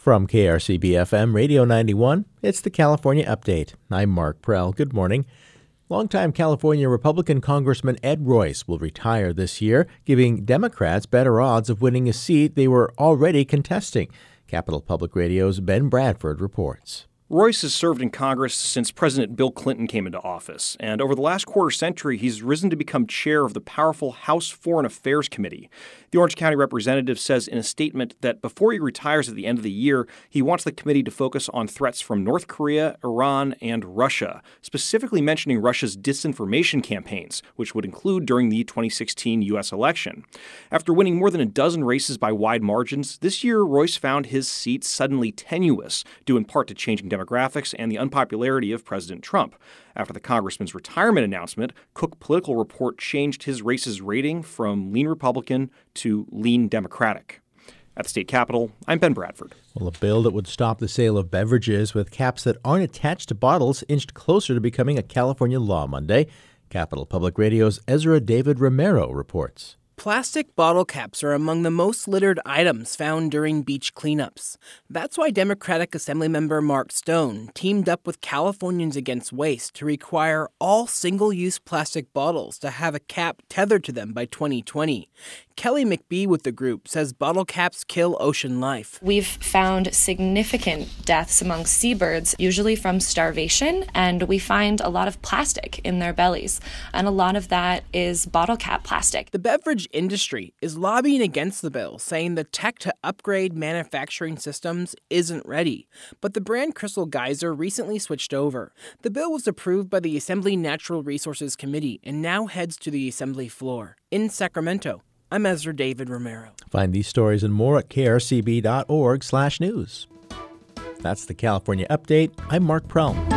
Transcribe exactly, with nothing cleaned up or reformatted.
From K R C B F M Radio ninety-one, it's the California Update. I'm Mark Prell. Good morning. Longtime California Republican Congressman Ed Royce will retire this year, giving Democrats better odds of winning a seat they were already contesting. Capital Public Radio's Ben Bradford reports. Royce has served in Congress since President Bill Clinton came into office, and over the last quarter century, he's risen to become chair of the powerful House Foreign Affairs Committee. The Orange County representative says in a statement that before he retires at the end of the year, he wants the committee to focus on threats from North Korea, Iran, and Russia, specifically mentioning Russia's disinformation campaigns, which would include during the twenty sixteen U S election. After winning more than a dozen races by wide margins, this year Royce found his seat suddenly tenuous, due in part to changing demographics and the unpopularity of President Trump. After the congressman's retirement announcement, Cook Political Report changed his race's rating from lean Republican to lean Democratic. At the state capitol, I'm Ben Bradford. Well, a bill that would stop the sale of beverages with caps that aren't attached to bottles inched closer to becoming a California law Monday. Capital Public Radio's Ezra David Romero reports. Plastic bottle caps are among the most littered items found during beach cleanups. That's why Democratic Assemblymember Mark Stone teamed up with Californians Against Waste to require all single-use plastic bottles to have a cap tethered to them by twenty twenty. Kelly McBee with the group says bottle caps kill ocean life. We've found significant deaths among seabirds, usually from starvation, and we find a lot of plastic in their bellies, and a lot of that is bottle cap plastic. The beverage industry is lobbying against the bill, saying the tech to upgrade manufacturing systems isn't ready. But the brand Crystal Geyser recently switched over. The bill was approved by the Assembly Natural Resources Committee and now heads to the Assembly floor. In Sacramento, I'm Ezra David Romero. Find these stories and more at krcb.org slash news. That's the California Update. I'm Mark Prell.